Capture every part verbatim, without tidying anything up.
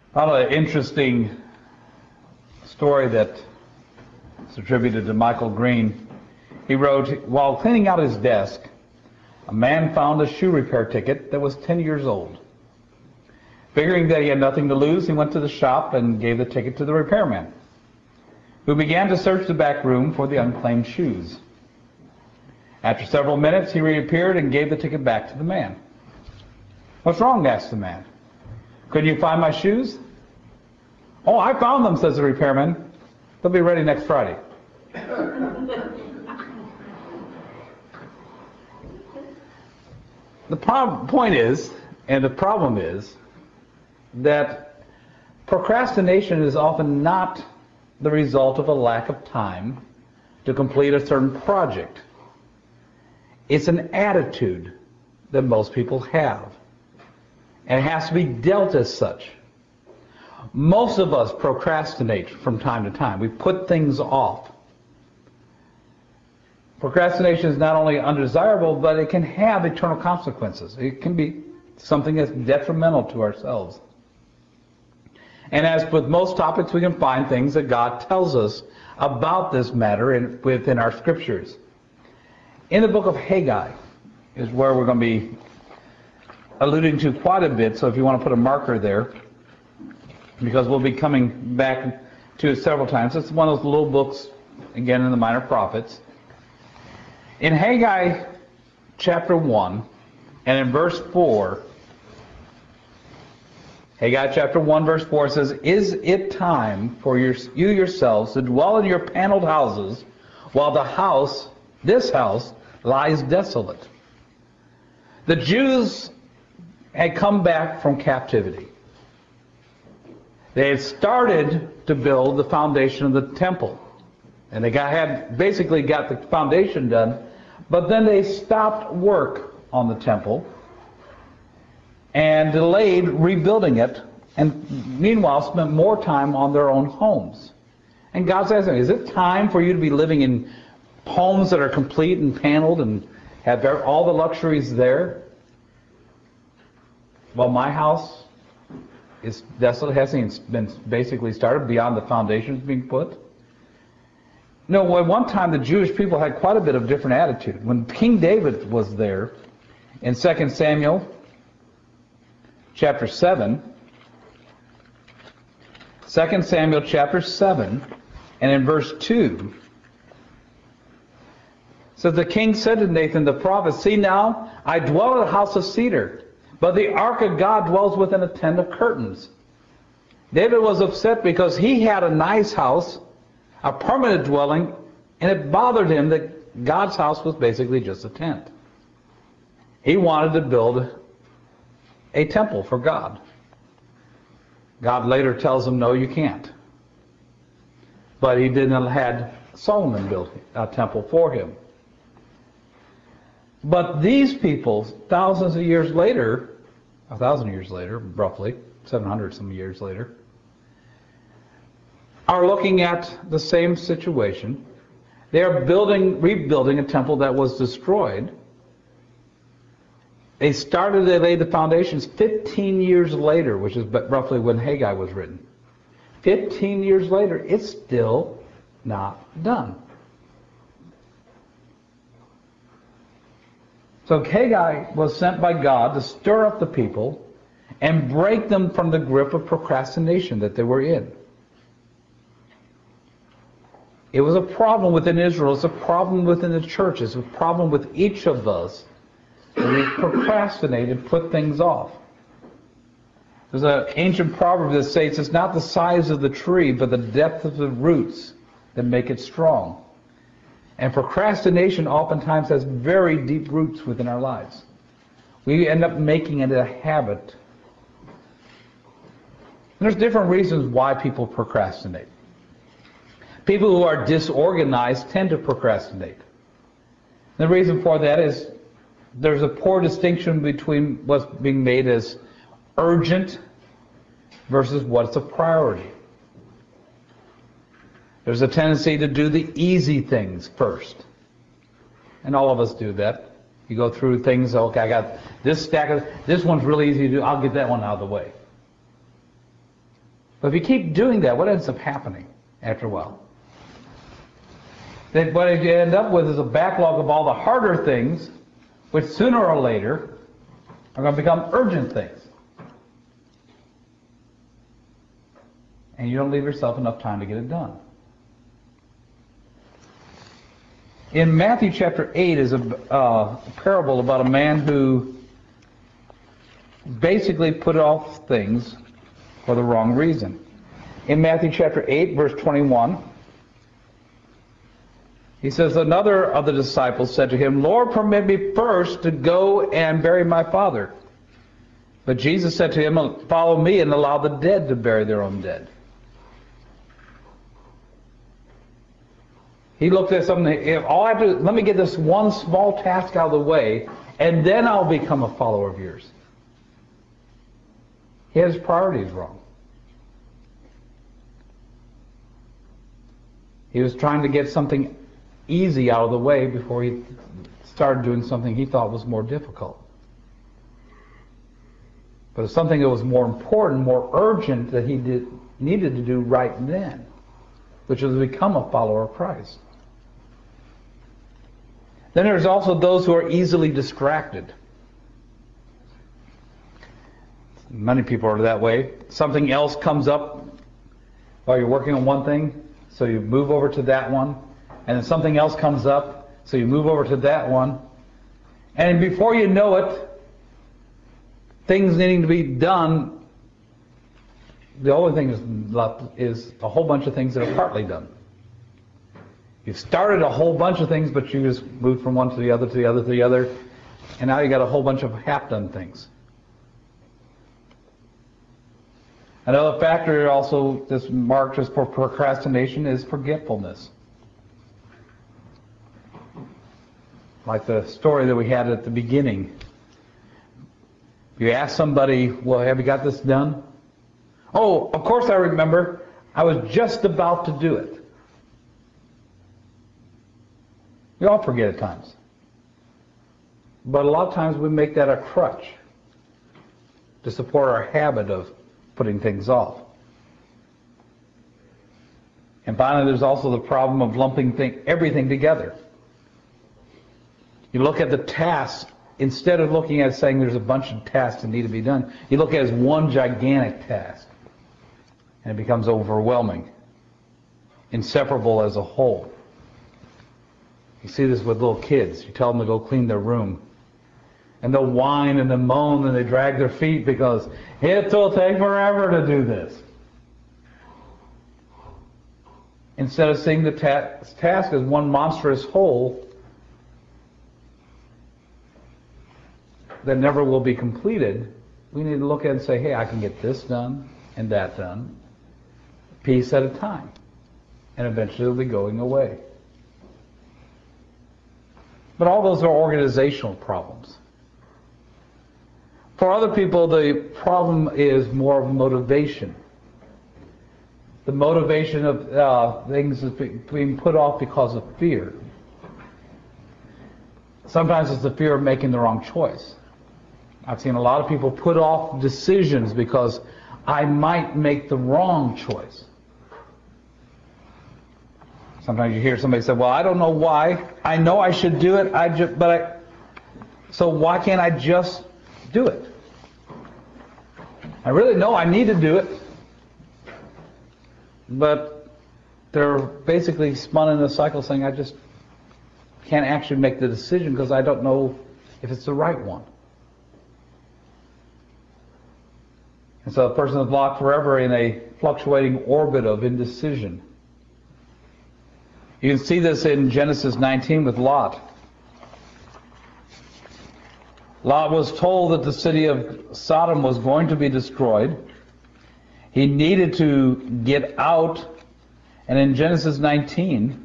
Found an interesting story that is attributed to Michael Green. He wrote, while cleaning out his desk, a man found a shoe repair ticket that was ten years old. Figuring that he had nothing to lose, he went to the shop and gave the ticket to the repairman, who began to search the back room for the unclaimed shoes. After several minutes, he reappeared and gave the ticket back to the man. "What's wrong?" asked the man. "Couldn't you find my shoes?" "Oh, I found them," says the repairman. "They'll be ready next Friday." The pro- point is, and the problem is, that procrastination is often not the result of a lack of time to complete a certain project. It's an attitude that most people have, and it has to be dealt as such. Most of us procrastinate from time to time. We put things off. Procrastination is not only undesirable, but it can have eternal consequences. It can be something that's detrimental to ourselves. And as with most topics, we can find things that God tells us about this matter in, within our scriptures. In the book of Haggai is where we're going to be alluding to quite a bit, so if you want to put a marker there, because we'll be coming back to it several times. It's one of those little books, again, in the Minor Prophets. In Haggai chapter one, and in verse four, Haggai chapter one, verse four says, "Is it time for your, you yourselves to dwell in your paneled houses, while the house, this house, lies desolate?" The Jews had come back from captivity. They had started to build the foundation of the temple. And they got, had basically got the foundation done, but then they stopped work on the temple and delayed rebuilding it, and meanwhile spent more time on their own homes. And God says, is it time for you to be living in homes that are complete and paneled and have all the luxuries there? Well, my house is desolate, hasn't been basically started beyond the foundations being put. No, at one time the Jewish people had quite a bit of different attitude. When King David was there, in Second Samuel chapter seven, Second Samuel chapter seven, and in verse two, says, "The king said to Nathan the prophet, 'See now, I dwell in a house of cedar, but the ark of God dwells within a tent of curtains.'" David was upset because he had a nice house, a permanent dwelling, and it bothered him that God's house was basically just a tent. He wanted to build a temple for God. God later tells him, no, you can't. But he didn't had Solomon build a temple for him. But these people, thousands of years later, a thousand years later, roughly, seven hundred some years later, are looking at the same situation. They are building, rebuilding a temple that was destroyed. They started, they laid the foundations fifteen years later, which is roughly when Haggai was written. fifteen years later, it's still not done. So Haggai was sent by God to stir up the people and break them from the grip of procrastination that they were in. It was a problem within Israel. It's a problem within the church. It's a problem with each of us. We procrastinate and put things off. There's an ancient proverb that states it's not the size of the tree, but the depth of the roots that make it strong. And procrastination oftentimes has very deep roots within our lives. We end up making it a habit. And there's different reasons why people procrastinate. People who are disorganized tend to procrastinate. The reason for that is there's a poor distinction between what's being made as urgent versus what's a priority. There's a tendency to do the easy things first. And all of us do that. You go through things, okay, I got this stack of, this one's really easy to do, I'll get that one out of the way. But if you keep doing that, what ends up happening after a while? Then what you end up with is a backlog of all the harder things, which sooner or later are going to become urgent things. And you don't leave yourself enough time to get it done. In Matthew chapter eight is a uh, parable about a man who basically put off things for the wrong reason. In Matthew chapter eight, verse twenty-one, he says, another of the disciples said to him, Lord, permit me first to go and bury my father. But Jesus said to him, follow me and allow the dead to bury their own dead. He looked at something, if all I have to, let me get this one small task out of the way, and then I'll become a follower of yours. He had his priorities wrong. He was trying to get something easy out of the way before he started doing something he thought was more difficult. But it's something that was more important, more urgent that he did, needed to do right then, which was to become a follower of Christ. Then there's also those who are easily distracted. Many people are that way. Something else comes up while you're working on one thing, so you move over to that one. And then something else comes up, so you move over to that one. And before you know it, things needing to be done, the only thing that's left is a whole bunch of things that are partly done. You've started a whole bunch of things, but you just moved from one to the other, to the other, to the other, and now you got a whole bunch of half-done things. Another factor also that's marked as for procrastination is forgetfulness. Like the story that we had at the beginning. You ask somebody, well, have you got this done? Oh, of course I remember. I was just about to do it. We all forget at times. But a lot of times we make that a crutch to support our habit of putting things off. And finally, there's also the problem of lumping thing, everything together. You look at the tasks, instead of looking at saying there's a bunch of tasks that need to be done, you look at it as one gigantic task. And it becomes overwhelming, inseparable as a whole. You see this with little kids. You tell them to go clean their room. And they'll whine and they'll moan and they drag their feet because it will take forever to do this. Instead of seeing the ta- task as one monstrous whole that never will be completed, we need to look at it and say, hey, I can get this done and that done, piece at a time. And eventually it'll be going away. But all those are organizational problems. For other people, the problem is more of motivation. The motivation of uh, things is being put off because of fear. Sometimes it's the fear of making the wrong choice. I've seen a lot of people put off decisions because I might make the wrong choice. Sometimes you hear somebody say, well, I don't know why. I know I should do it, I just, but I, so why can't I just do it? I really know I need to do it, but they're basically spun in a cycle saying I just can't actually make the decision because I don't know if it's the right one. And so the person is locked forever in a fluctuating orbit of indecision. You can see this in Genesis nineteen with Lot. Lot was told that the city of Sodom was going to be destroyed. He needed to get out. And in Genesis nineteen,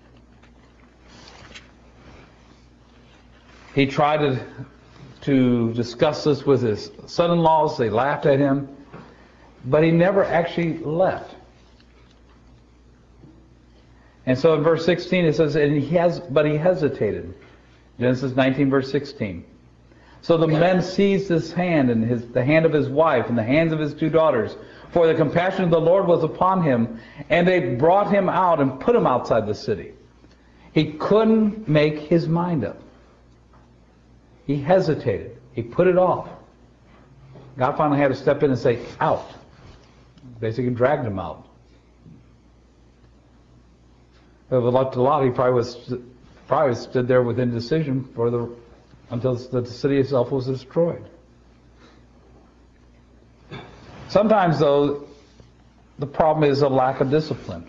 he tried to, to discuss this with his son-in-laws. They laughed at him. But he never actually left. And so in verse sixteen it says, and he has, but he hesitated. Genesis nineteen, verse sixteen. So the men seized his hand and his, the hand of his wife and the hands of his two daughters, for the compassion of the Lord was upon him, and they brought him out and put him outside the city. He couldn't make his mind up. He hesitated. He put it off. God finally had to step in and say, out. Basically dragged him out. If it looked a lot, he probably was probably stood there with indecision for the until the city itself was destroyed. Sometimes, though, the problem is a lack of discipline.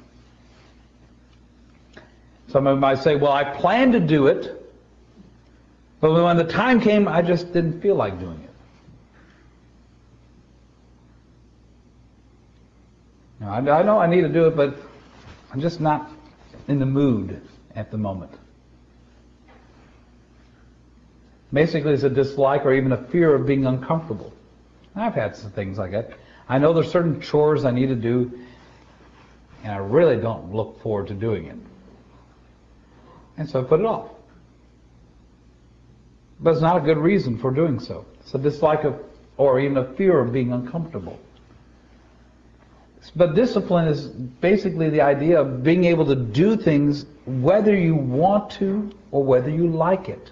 Someone might say, well, I planned to do it, but when the time came, I just didn't feel like doing it. Now, I know I need to do it, but I'm just not in the mood at the moment. Basically, it's a dislike or even a fear of being uncomfortable. I've had some things like that. I know there's certain chores I need to do, and I really don't look forward to doing it. And so I put it off. But it's not a good reason for doing so. It's a dislike of, or even a fear of being uncomfortable. But discipline is basically the idea of being able to do things whether you want to or whether you like it.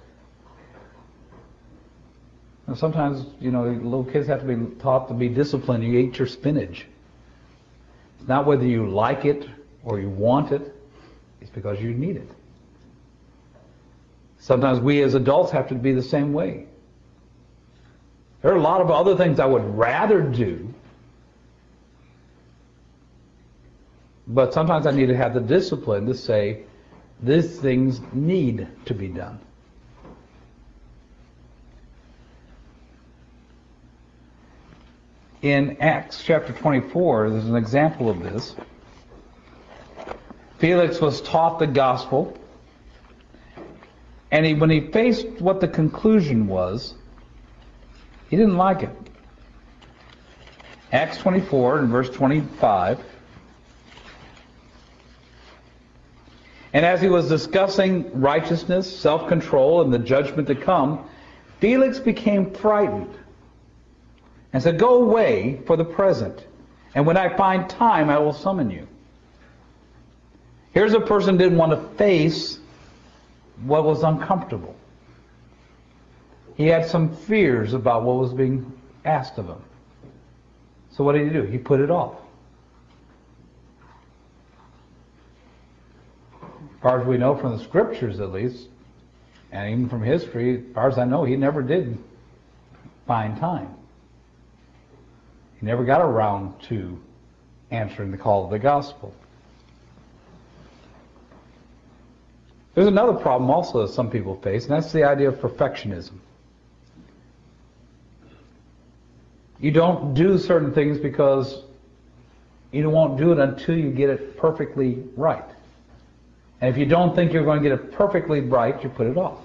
And sometimes, you know, little kids have to be taught to be disciplined. You eat your spinach. It's not whether you like it or you want it. It's because you need it. Sometimes we as adults have to be the same way. There are a lot of other things I would rather do, but sometimes I need to have the discipline to say, these things need to be done. In Acts chapter twenty-four, there's an example of this. Felix was taught the gospel, and he, when he faced what the conclusion was, he didn't like it. Acts twenty-four and verse twenty-five. And as he was discussing righteousness, self-control, and the judgment to come, Felix became frightened and said, go away for the present, and when I find time, I will summon you. Here's a person who didn't want to face what was uncomfortable. He had some fears about what was being asked of him. So what did he do? He put it off. As far as we know from the scriptures at least, and even from history, as far as I know, he never did find time. He never got around to answering the call of the gospel. There's another problem also that some people face, and that's the idea of perfectionism. You don't do certain things because you won't do it until you get it perfectly right. And if you don't think you're going to get it perfectly right, you put it off.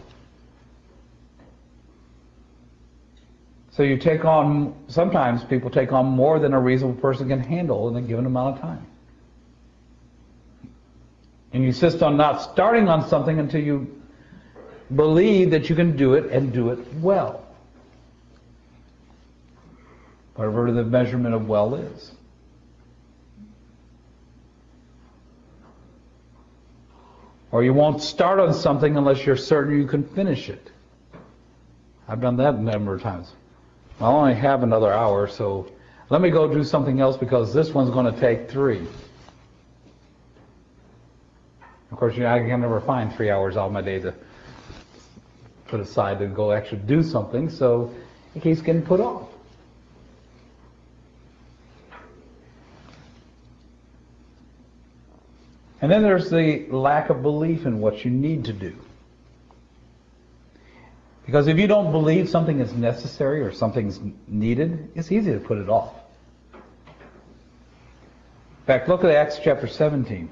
So you take on, sometimes people take on more than a reasonable person can handle in a given amount of time. And you insist on not starting on something until you believe that you can do it and do it well. Whatever the measurement of well is. Or you won't start on something unless you're certain you can finish it. I've done that a number of times. I only have another hour, so let me go do something else because this one's going to take three. Of course, you know, I can never find three hours out of my day to put aside to go actually do something, so it keeps getting put off. And then there's the lack of belief in what you need to do. Because if you don't believe something is necessary or something's needed, it's easy to put it off. In fact, look at Acts chapter seventeen.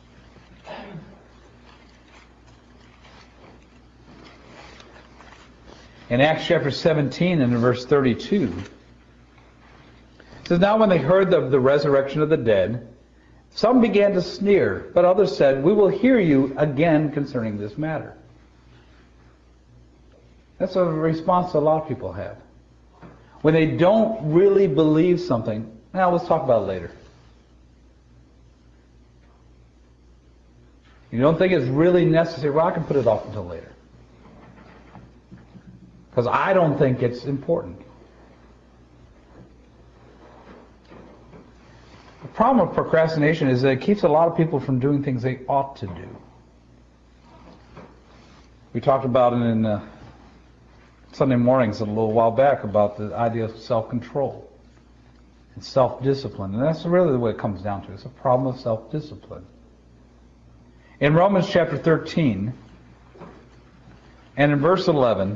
In Acts chapter seventeen and in verse thirty-two, it says, now when they heard of the resurrection of the dead, some began to sneer, but others said, we will hear you again concerning this matter. That's a response that a lot of people have. When they don't really believe something, now let's talk about it later. You don't think it's really necessary, well, I can put it off until later. Because I don't think it's important. The problem with procrastination is that it keeps a lot of people from doing things they ought to do. We talked about it in uh, Sunday mornings a little while back about the idea of self-control and self-discipline. And that's really the way it comes down to. It's a problem of self-discipline. In Romans chapter thirteen and in verse eleven,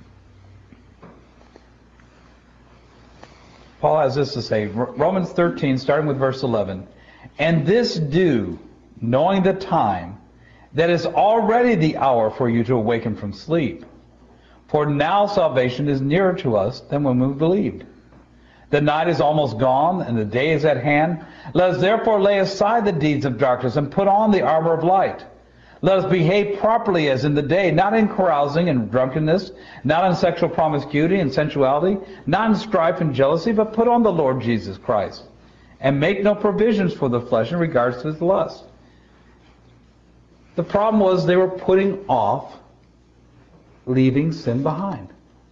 Paul has this to say, Romans thirteen, starting with verse eleven, "And this do, knowing the time, that is already the hour for you to awaken from sleep. For now salvation is nearer to us than when we believed. The night is almost gone, and the day is at hand. Let us therefore lay aside the deeds of darkness and put on the armor of light. Let us behave properly as in the day, not in carousing and drunkenness, not in sexual promiscuity and sensuality, not in strife and jealousy, but put on the Lord Jesus Christ, and make no provisions for the flesh in regards to its lust." The problem was they were putting off leaving sin behind.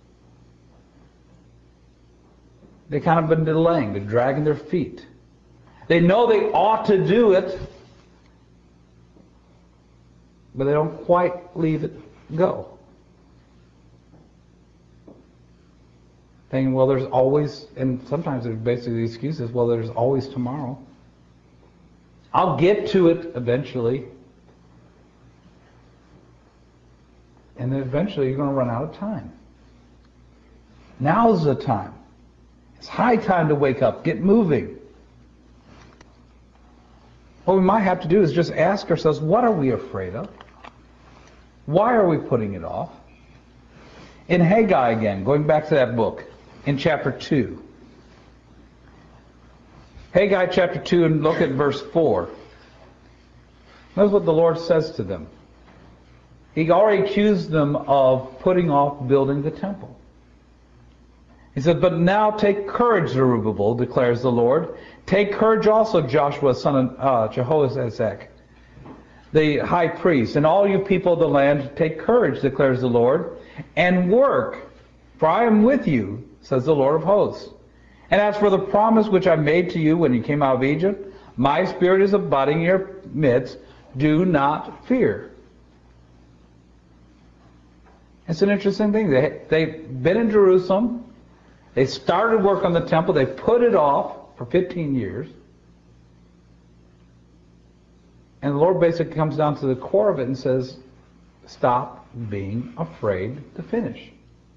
They kind of been delaying, they're dragging their feet. They know they ought to do it, but they don't quite leave it go. Thinking, well, there's always, and sometimes there's basically the excuses, well, there's always tomorrow. I'll get to it eventually. And then eventually you're going to run out of time. Now's the time. It's high time to wake up, get moving. What we might have to do is just ask ourselves, what are we afraid of? Why are we putting it off? In Haggai again, going back to that book, in chapter two. Haggai chapter two, and look at verse four. Notice what the Lord says to them. He already accused them of putting off building the temple. He said, "But now take courage, Zerubbabel, declares the Lord. Take courage also, Joshua, son of uh, Jehozadak, the high priest, and all you people of the land, take courage, declares the Lord, and work, for I am with you, says the Lord of hosts. And as for the promise which I made to you when you came out of Egypt, my spirit is abiding in your midst. Do not fear." It's an interesting thing. They, they've been in Jerusalem. They started work on the temple. They put it off for fifteen years. And the Lord basically comes down to the core of it and says, stop being afraid to finish.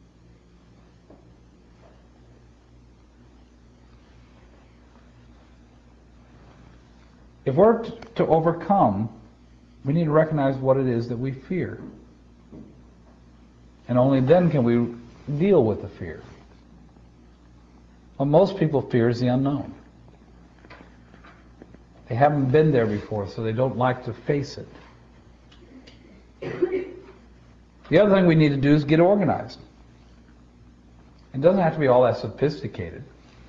If we're to overcome, we need to recognize what it is that we fear. And only then can we deal with the fear. What most people fear is the unknown. They haven't been there before, so they don't like to face it. The other thing we need to do is get organized. It doesn't have to be all that sophisticated.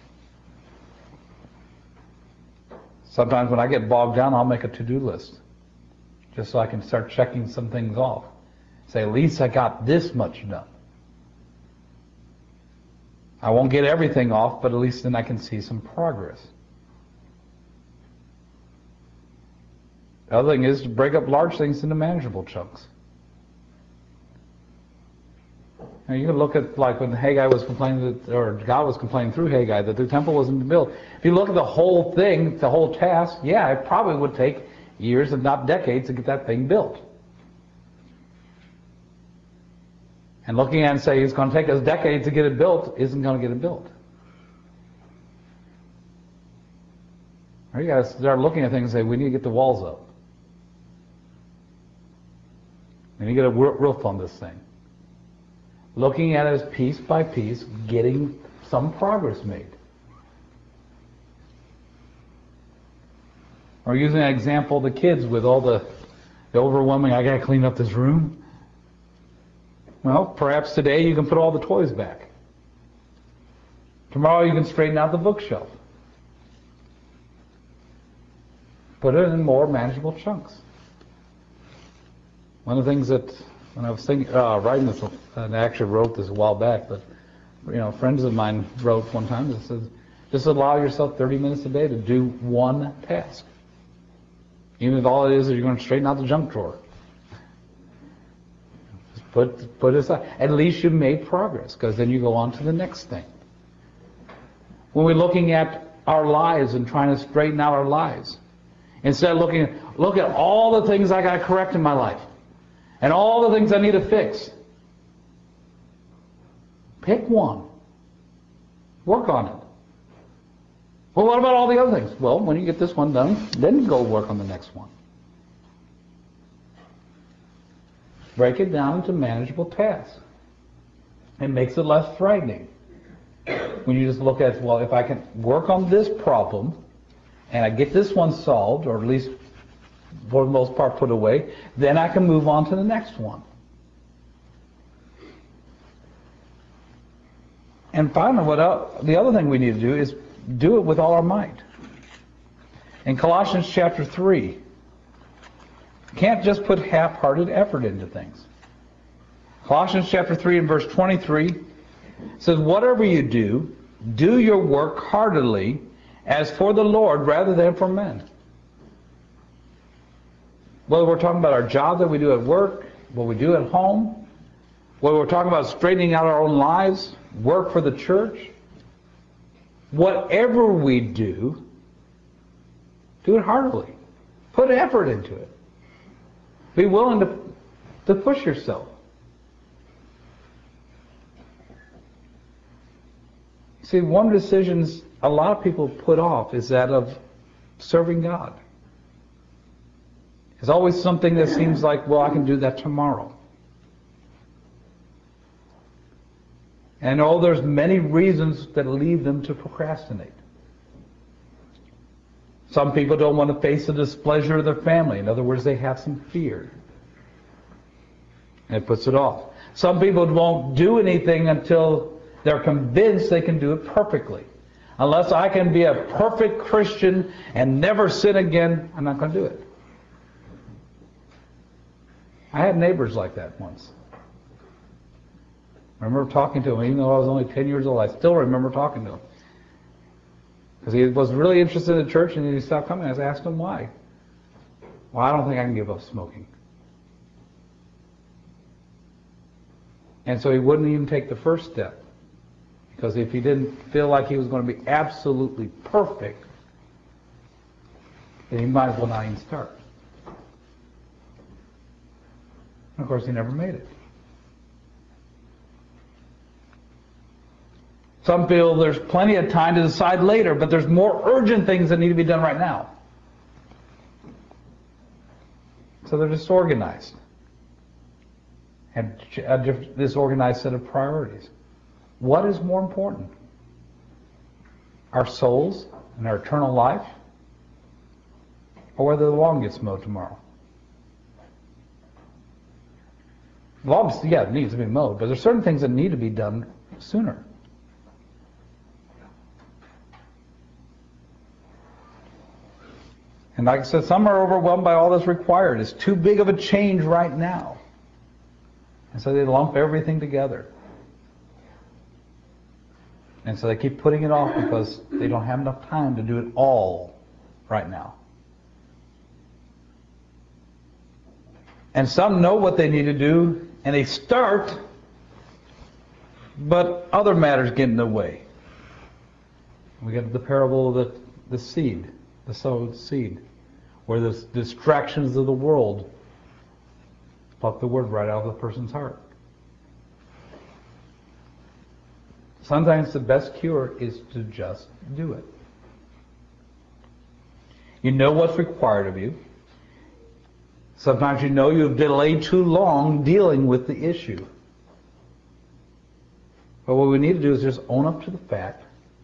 Sometimes when I get bogged down, I'll make a to-do list, just so I can start checking some things off. Say, at least I got this much done. I won't get everything off, but at least then I can see some progress. The other thing is to break up large things into manageable chunks. Now you can look at, like when Haggai was complaining, that, or God was complaining through Haggai that the temple wasn't built. If you look at the whole thing, the whole task, yeah, it probably would take years, if not decades, to get that thing built. And looking at it and saying it's going to take us decades to get it built isn't going to get it built. Or you got to start looking at things and say, we need to get the walls up. We need to get a roof on this thing. Looking at it as piece by piece, getting some progress made. Or using an example of the kids with all the, the overwhelming, I got to clean up this room. Well, perhaps today you can put all the toys back. Tomorrow you can straighten out the bookshelf. Put it in more manageable chunks. One of the things that, when I was thinking, uh, writing this, and I actually wrote this a while back, but you know, friends of mine wrote one time that says, just allow yourself thirty minutes a day to do one task. Even if all it is is you're going to straighten out the junk drawer. Just put, put it aside. At least you made progress, because then you go on to the next thing. When we're looking at our lives and trying to straighten out our lives, instead of looking at, look at all the things I got to correct in my life, and all the things I need to fix. Pick one. Work on it. Well, what about all the other things? Well, when you get this one done, then go work on the next one. Break it down into manageable tasks. It makes it less frightening. When you just look at, well, if I can work on this problem, and I get this one solved, or at least for the most part put away, then I can move on to the next one. And finally, what else, the other thing we need to do is do it with all our might. In Colossians chapter three, you can't just put half-hearted effort into things. Colossians chapter three and verse twenty-three says, whatever you do, do your work heartily as for the Lord rather than for men. Whether we're talking about our job that we do at work, what we do at home, whether we're talking about straightening out our own lives, work for the church, whatever we do, do it heartily. Put effort into it. Be willing to, to push yourself. See, one of the decisions a lot of people put off is that of serving God. It's always something that seems like, well, I can do that tomorrow. And oh, there's many reasons that lead them to procrastinate. Some people don't want to face the displeasure of their family. In other words, they have some fear. And it puts it off. Some people won't do anything until they're convinced they can do it perfectly. Unless I can be a perfect Christian and never sin again, I'm not going to do it. I had neighbors like that once. I remember talking to him, even though I was only ten years old. I still remember talking to him. Because he was really interested in the church and he stopped coming. I asked him why. Well, I don't think I can give up smoking. And so he wouldn't even take the first step. Because if he didn't feel like he was going to be absolutely perfect, then he might as well not even start. And of course, he never made it. Some feel there's plenty of time to decide later, but there's more urgent things that need to be done right now. So they're disorganized. And a disorganized set of priorities. What is more important? Our souls and our eternal life? Or whether the lawn gets mowed tomorrow? The lawn, yeah, it needs to be mowed, but there's certain things that need to be done sooner. And like I said, some are overwhelmed by all that's required. It's too big of a change right now. And so they lump everything together. And so they keep putting it off because they don't have enough time to do it all right now. And some know what they need to do, and they start, but other matters get in the way. We get the parable of the, the seed, the sowed seed, where the distractions of the world pluck the word right out of the person's heart. Sometimes the best cure is to just do it. You know what's required of you. Sometimes you know you've delayed too long dealing with the issue. But what we need to do is just own up to the fact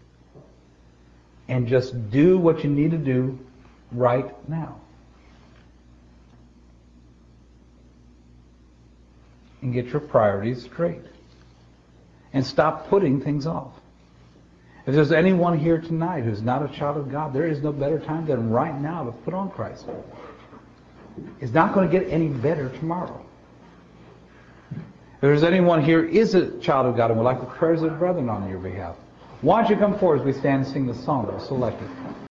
and just do what you need to do right now. and get your priorities straight. And stop putting things off. If there's anyone here tonight who's not a child of God, there is no better time than right now to put on Christ. It's not going to get any better tomorrow. If there's anyone here is a child of God and would like the prayers of the brethren on your behalf, why don't you come forward as we stand and sing the song that was selected.